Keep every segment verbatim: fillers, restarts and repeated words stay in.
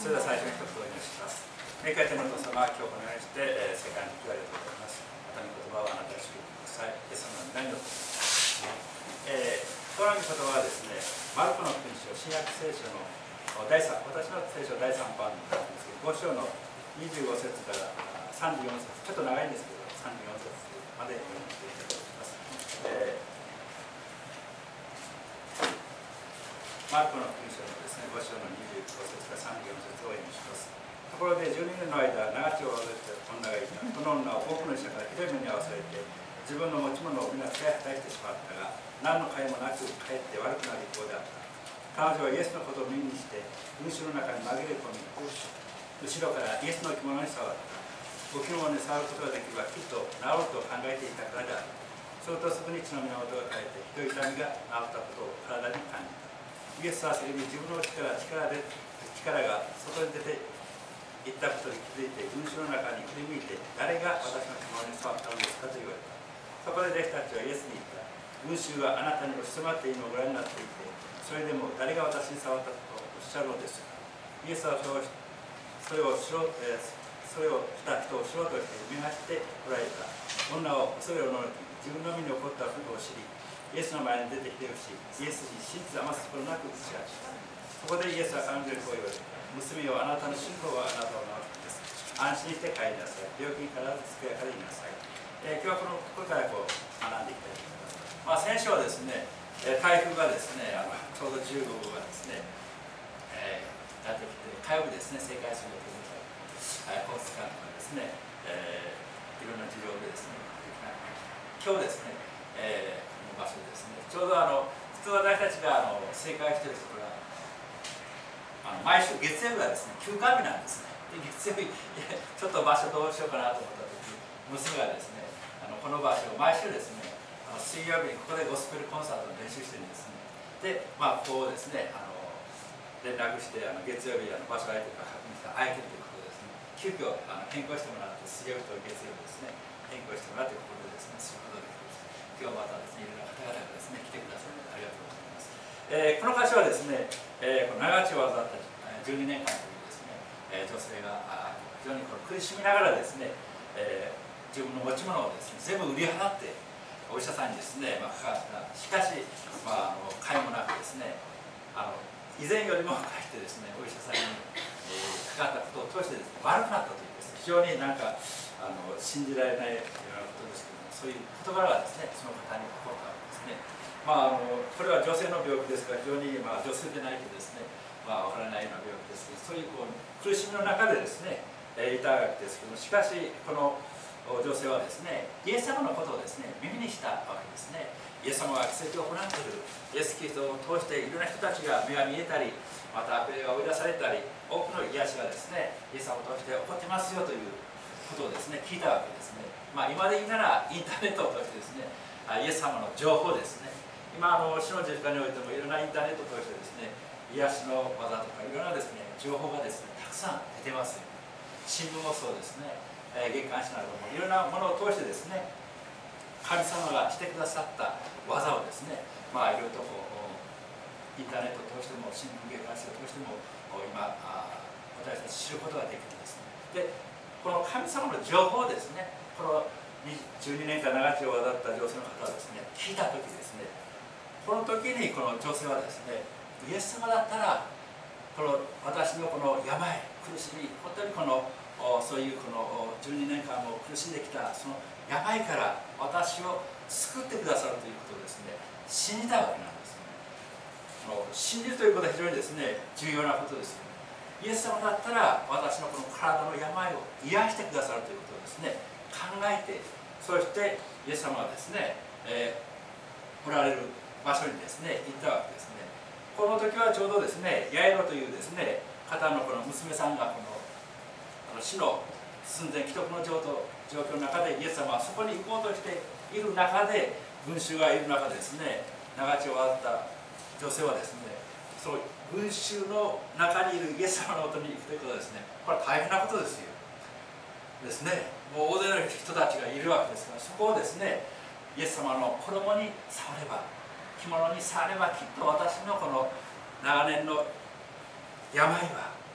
それでは最初に一言お祈りします。明快天のお父様、今日このようにして、えー、世界に来られております。また御言葉をあなたに祝福ください。イエス様の皆によって、えー、この御言葉はですね、マルコの福音書、新約聖書の第三、私の聖書第三版なんですけど、ご章のにじゅうご節からさんじゅうよん節、ちょっと長いんですけど、さんじゅうよん節まで読んでいただきます。えーマルコの福音書のですね、ご章のにじゅうご節からさんじゅうよん節を読みします。ところでじゅうにねんの間、長血を患った女がいた。この女は多くの医者からひどい目に遭わされて、自分の持ち物を皆使い果たしてしまったが、何の甲斐もなくかえって悪くなる一方であった。彼女はイエスのことを耳にして、群衆の中に紛れ込み、後ろからイエスの着物に触った。お着物に触ることができれば、きっと治ると考えていたからである。するとすぐに血の源が変えて、ひどい痛みが治ったことを体に感じた。イエスはそれに自分の力力で力が外に出ていったことに気づいて、群衆の中に振り向いて、誰が私の着物に触ったのですかと言われた。そこで弟子たちはイエスに言った。群衆はあなたに押し迫っているのをご覧になっていて、それでも誰が私に触ったとおっしゃるのですか。イエスはそれをそれをしろ、えー、それをした人をしろとして見張っておられた。女を恐れをののき、自分の身に起こったことを知り、イエスの前に出てきているし、イエスに真実余すことなく打ち明けた。そこでイエスは彼女にこう言われた。娘よ、あなたの信仰はあなたを治すのです。安心して帰りなさい。病気から健やかでいなさい。えー、今日はこのここからこう学んでいきたいと思います。まあ、先週はですね、台風がですね、あのちょうどじゅうごごうがですね、えー、やってきて、火曜日ですね、正解する予定でした。交通関係がですね、えー、いろんな事情でですね、今日ですね、えー場所ですね、ちょうどあの普通私たちがあの正解しているところはあの毎週月曜日はですね休暇日なんですね。で月曜日ちょっと場所どうしようかなと思った時、娘がですねあのこの場所を毎週ですねあの水曜日にここでゴスペルコンサートの練習してるんですね。でまあこうですねあの連絡してあの月曜日あの場所空いてるか確認して空いてるということですね、急遽あの変更してもらって水曜日と月曜日ですね変更してもらってここでですねすることができます。今日またですね、いろんな方々がですね、来てくださるのでありがとうございます。えー、この箇所はですね、えー、この長血を患ったじゅうにねんかんというですね、えー、女性が非常にこの苦しみながらですね、えー、自分の持ち物をですね、全部売り払ってお医者さんにですね、まあ、かかった。しかし、まあ、あの甲斐もなくですね、あの以前よりもかえってですね、お医者さんに、えー、かかったことを通してですね、悪くなったというです、ね、非常になんかあの信じられないようなことですけど、そういう事柄がですね、その方に起こったわけですね。まあ、あのこれは女性の病気ですから、非常に、まあ、女性でないとですね、まあ、分からないような病気ですけど、そういうこう苦しみの中でですね、えー、いたわけですけど、しかし、この女性はですね、イエス様のことをですね、耳にしたわけですね。イエス様は奇跡を行っている。イエス・キリストを通していろんな人たちが目が見えたり、また悪霊が追い出されたり、多くの癒しがですね、イエス様を通して起こってますよということをですね、聞いたわけですね。まあ、今で言うならインターネットを通してですね、イエス様の情報ですね。今あの主の十字架においてもいろんなインターネットを通してですね、癒しの技とかいろんなですね、情報がですね、たくさん出てますよ。新聞もそうですね、えー、月刊誌などもいろんなものを通してですね、神様がしてくださった技をですね、まあいろいろとこうインターネットを通しても新聞月刊誌を通しても今私たち知ることができるんですね。でこの神様の情報をですね、このじゅうにねんかん長血を患った女性の方はですね、聞いた時ですね、この時にこの女性はですね、イエス様だったらこの私のこの病、苦しみ、本当にこのそういうこのじゅうにねんかんも苦しんできたその病から私を救ってくださるということをですね、信じたわけなんですね。信じるということは非常にですね、重要なことですよ。イエス様だったら私のこの体の病を癒してくださるということをですね、考えて、そしてイエス様はですね、えー、おられる場所にですね、行ったわけですね。この時はちょうどですね、ヤイロというですね、方のこの娘さんがこのあの死の寸前既得の状況の中でイエス様はそこに行こうとしている中で、群衆がいる中でですね、長血を患った女性はですね、その群衆の中にいるイエス様のもとに行くということはですね、これは大変なことですよ。ですね、もう大勢の人たちがいるわけですから、そこをですね、イエス様の衣に触れば、着物に触れば、きっと私のこの長年の病は、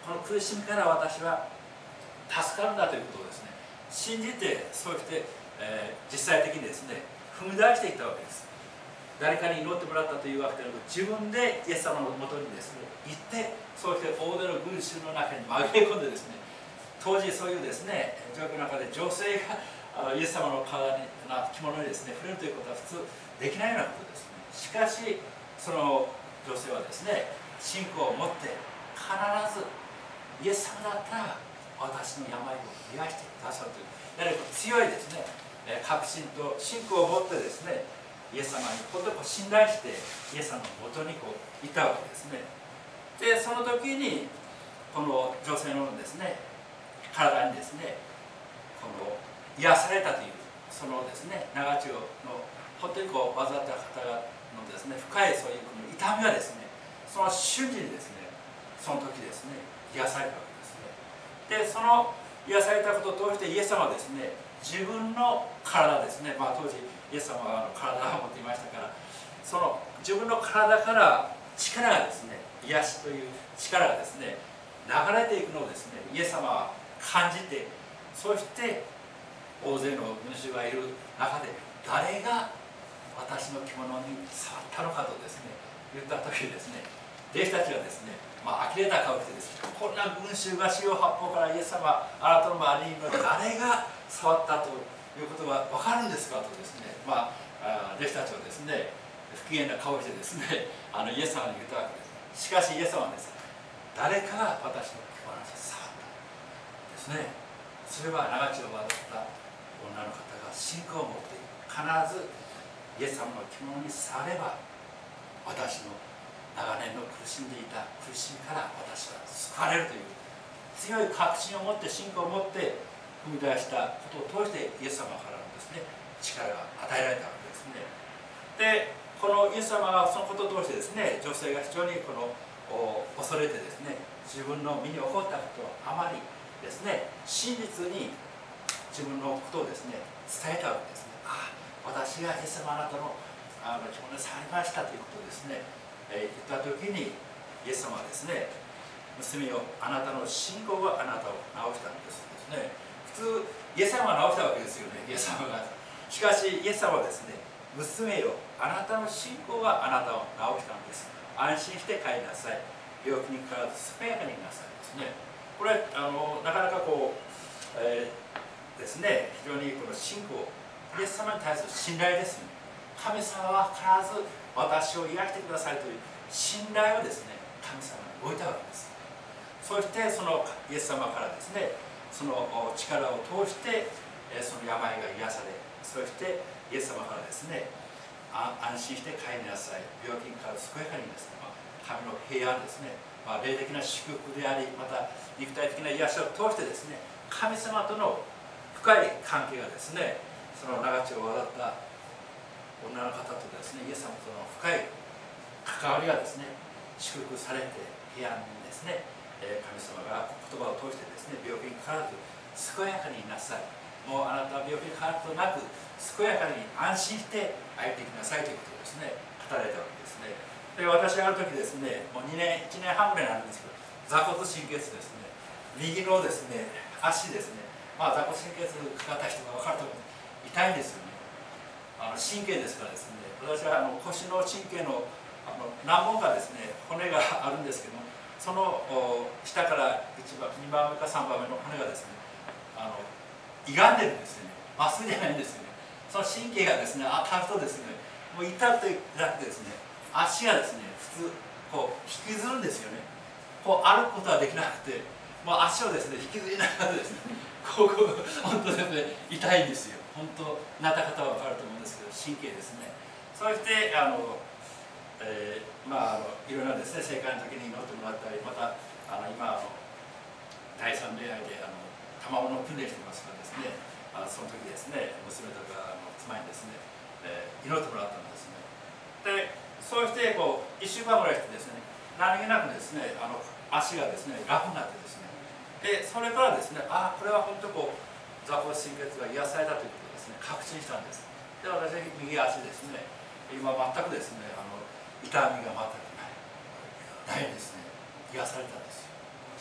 この苦しみから私は助かるんだということをですね信じて、そうして、えー、実際的にですね踏み出していったわけです。誰かに祈ってもらったというわけでなく、自分でイエス様のもとにですね行って、そうして大勢の群衆の中に紛れ込んでですね、当時そういうですね状況の中で女性がイエス様の体に着物にですね触れるということは普通できないようなことですね。しかしその女性はですね信仰を持って必ずイエス様だったら私の病を癒してくださるという、やはり強いですね確信と信仰を持ってですねイエス様に本当に信頼してイエス様のもとにこう行ったわけですね。でその時にこの女性のですね体にですねこの癒されたという、そのですね長血の本当にこう患った方のですね深いそういうこの痛みがですねその瞬時にですねその時ですね癒されたわけですね。でその癒されたことを通してイエス様はですね自分の体ですね、まあ、当時イエス様は体を持っていましたから、その自分の体から力がですね癒しという力がですね流れていくのをですねイエス様は感じて、そして大勢の群衆がいる中で誰が私の着物に触ったのかとですね言った時にですね弟子たちはですね、まあ呆れた顔をしてですね、こんな群衆が四方八方からイエス様あなたの周りにいるので誰が触ったということが分かるんですかとですね、まあ弟子たちはですね不機嫌な顔をしてですねあのイエス様に言ったわけです。しかしイエス様はですね誰かが私の着物に触ったですね。それは長血を患った女の方が信仰を持って必ずイエス様の着物に触れば私の長年の苦しんでいた苦しみから私は救われるという強い確信を持って信仰を持って踏み出したことを通してイエス様からのですね力が与えられたわけですね。でこのイエス様がそのことを通してですね女性が非常にこの恐れてですね自分の身に起こったことをあまりですね真実に自分のことをですね伝えたわけですね。ああ私がイエス様あなたのあの着物に触りましたということをですね、えー、言った時にイエス様はですね娘よあなたの信仰があなたを治したんですですね。普通イエス様が治したわけですよね、イエス様が。しかしイエス様はですね娘よあなたの信仰があなたを治したんです、安心して帰りなさい、病気にかからず健やかになさいですね。これあのなかなかこう、えー、ですね非常にこの信仰イエス様に対する信頼ですね。神様は必ず私を癒してくださいという信頼をですね神様に置いたわけです。そしてそのイエス様からですねその力を通してその病が癒され、そしてイエス様からですね安心して帰りなさい、病気から健やかにですね神の平安ですね、まあ、霊的な祝福でありまた肉体的な癒しを通してですね神様との深い関係がですねその長血を患った女の方とですねイエス様との深い関わりがですね祝福されて平安にですね神様が言葉を通してですね病気にかからず健やかになさい、もうあなたは病気にかかることなく健やかに安心して歩いていきなさいということをですね語られたわけですね。で私ある時ですねもうにねんいちねんはんぐらいなんですけど座骨神経痛ですね、右のですね足ですね、まあ座骨神経痛かかった人が分かると思う痛いんですよね。あの神経ですからですね、私はあの腰の神経のあの何本かですね骨があるんですけども、その下からいちばんにばんめかさんばんめの骨がですねあの歪んでるんですよね、まっすぐじゃないんですよね。その神経がですね当たるとですねもう痛くて痛くてですね足がですね普通こう引きずるんですよね。こう歩くことはできなくてもう足をですね引きずりながらですねここ本当ですね痛いんですよ。本当なった方は分かると思うんですけど神経ですね。そしてあの、えー、まああのいろんなですね正解の時に祈ってもらったり、またあの今あの第三恋愛であの卵の訓練してますからですね、あのその時ですね娘とかあの妻にですね、えー、祈ってもらったんですね。でそうしてこういっしゅうかんぐらいしてですね何気なくですねあの足がですね楽になってですね、でそれからですねああこれは本当こう座骨神経痛が癒されたということをですね確信したんです。で私は右足ですね今全くですねあの痛みが全くないないですね癒されたんですよ。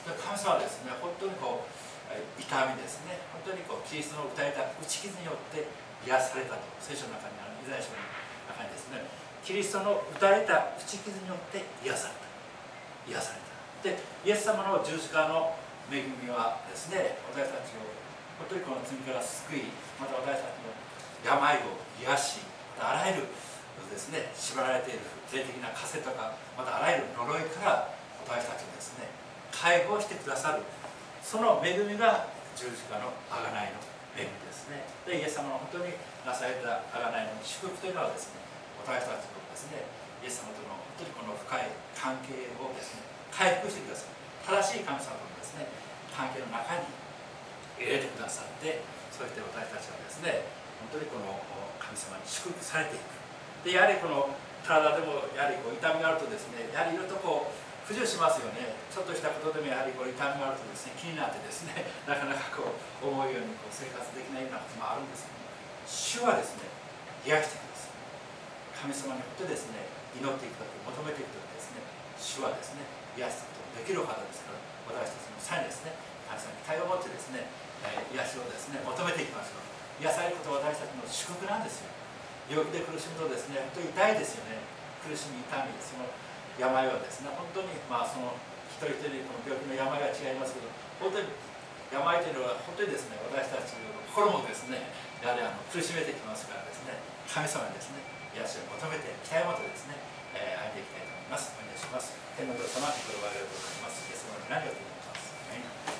神様はですね、本当にこう痛みですね、本当にこうキリストの打たれた打ち傷によって癒されたと聖書の中にあるイザヤ書の中にですね、キリストの打たれた打ち傷によって癒された癒された。でイエス様の十字架の恵みはですね、私たちを本当にこの罪から救い、また私たちの病を癒し、またあらゆるですね、縛られている霊的な枷とか、またあらゆる呪いから私たちをですね、解放してくださる、その恵みが十字架の贖いの恵みですね。でイエス様の本当になされた贖いの祝福というのはですね、私たちのですね、イエス様との本当にこの深い関係をですね、回復してくださる、正しい神様とのですね、関係の中に入れてくださって、そして私たちはですね、本当にこの神様に祝福されていく。でやはりこの体でもやはりこう痛みがあるとですね、やはりいろいろとこう不自由しますよね。ちょっとしたことでもやはりこう痛みがあるとですね、気になってですね、なかなかこう思うようにこう生活できないようなこともあるんですけども、主はですね、癒してください。神様によってですね、祈っていくとき、求めていくときですね、主はですね、癒すことができる方ですから、私たちの際にですね、神様に期待を持ってですね、えー、癒しをですね、求めていきましょう。癒されることは私たちの祝福なんですよ。病気で苦しむとですね、本当に痛いですよね。苦しみ、痛み、その病はですね、本当にまあその一人一人この病気の病が違いますけど、本当に病というのは本当にですね、私たちの心もですね、やはりあの苦しめてきますからですね、神様にですね、癒しを求めて、期待を持ってですね、えー、歩いていきたいと思います。お願いします。天のお父様、心をありがとうございます。イエス様の皆によってお願いします。